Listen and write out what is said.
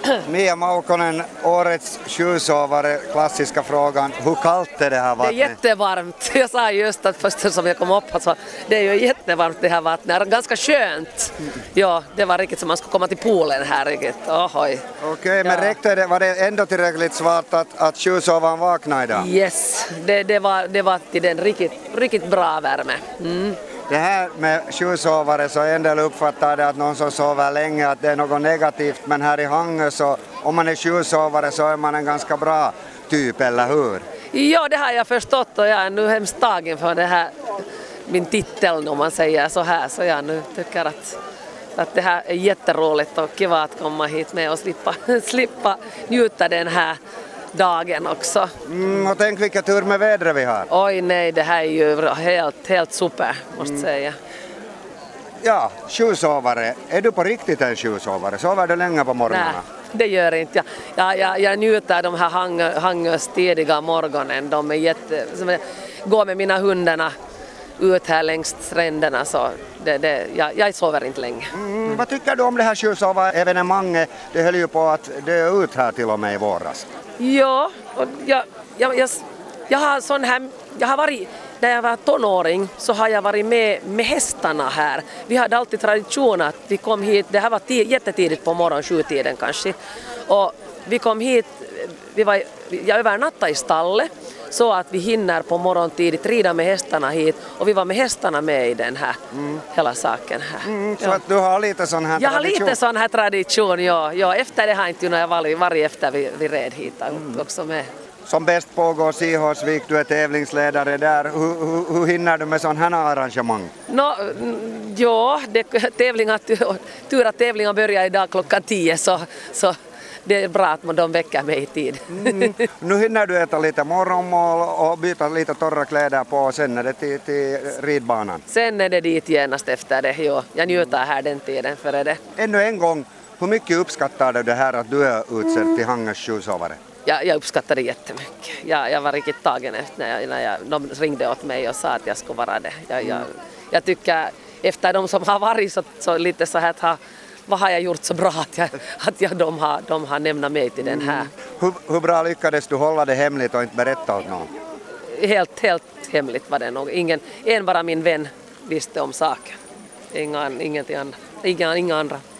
Mia Maukonen, årets sjusovare, klassiska frågan. Hur kallt är det här vattnet? Det är jättevarmt. Jag sa just att först som jag kom upp så det är ju jättevarmt det här vattnet. Det är ganska skönt. Ja, det var riktigt som man skulle komma till poolen här riktigt. Ohoj. Okej, men räckte det, var det ändå tillräckligt svårt att sjusovaren vaknade idag? Yes, det var till den riktigt bra värme. Det här med sjusovare så en del uppfattar det att någon som sover länge att det är något negativt, men här i Hangö så om man är sjusovare så är man en ganska bra typ, eller hur? Ja, det har jag förstått och jag är nu hemskt tagen för det här, min titel om man säger så här, så jag nu tycker att det här är jätteroligt och kiva att komma hit med och slippa njuta den här dagen också. Och tänk vilka tur med vädret vi har. Oj nej, det här är ju helt super måste säga. Ja, sjusovare. Är du på riktigt en sjusovare? Sover du länge på morgonen? Nej, det gör inte jag. Jag njuter de här Hangös tidiga morgonen. De är går med mina hundarna ut här längs stränderna så jag sover inte länge. Vad tycker du om det här sjusovare-evenemanget? Det höll ju på att dö ut här till och med i våras. Ja, och jag har sån här, jag har varit, när jag var tonåring så har jag varit med hästarna här. Vi hade alltid tradition att vi kom hit, det här var jättetidigt på morgon, 7-tiden kanske. Och vi kom hit, jag övernattade i stallet så att vi hinner på morgontidigt rida med hästarna hit och vi var med hästarna med i den här hela saken här. Så att du har lite sån här jag tradition? Jag har lite sån här tradition, ja. Efter det har inte jag varit efter vi red hit också med. Som bäst pågår Sihåsvik, du är tävlingsledare där. Hur hinner du med sån här arrangemang? Tur att tävlingen börjar idag klockan 10 så det är bra att de väcker mig i tid. Nu hinner du äta lite morgonmål och byta lite torra kläder på och sen är det till ridbanan. Sen är det dit genast efter det, ja. Jag njuter här den tiden före det. Ännu en gång, hur mycket uppskattar du det här att du är utsedd till Hangös sjusovare? Jag uppskattar det jättemycket. Jag var riktigt tagen när de ringde åt mig och sa att jag skulle vara det. Jag tycker efter de som har varit så lite så här vad har jag gjort så bra att de har nämnt mig till den här. Hur bra lyckades du hålla det hemligt och inte berätta åt någon? Helt hemligt var det nog. En bara min vän visste om saken. Inga andra.